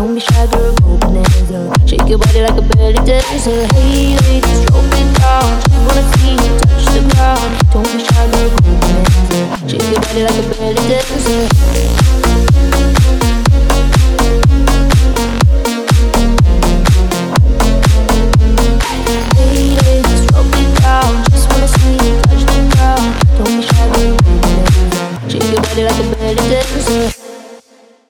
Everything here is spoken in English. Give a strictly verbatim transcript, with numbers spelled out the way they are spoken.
Don't be shy, girl, go bonanza. Shake your body like a belly dancer. Hey, ladies, drop it down. Just wanna see you touch the ground. Don't be shy, girl, go bonanza. Shake your body like a belly dancer.